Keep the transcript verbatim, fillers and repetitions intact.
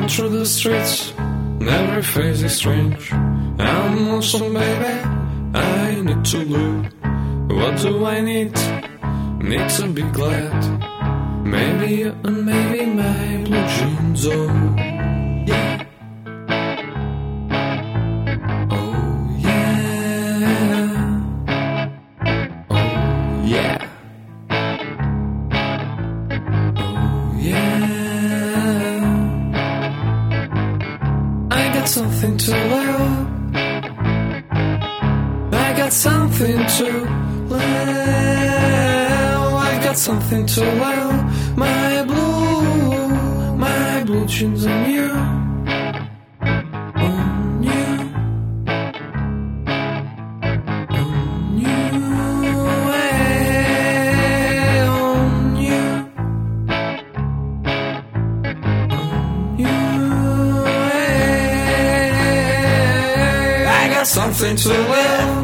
Walking through the streets, every face is strange. I'm lonesome, baby, I need to lose. What do I need? Need to be glad. Maybe you and maybe my blue jeans, oh yeah. Oh yeah. Oh yeah. Oh yeah. I got something to love. I got something to love. I got something to love. My blue, my blue jeans on you, on you, on you, hey, on you, on you, hey. I got something to love.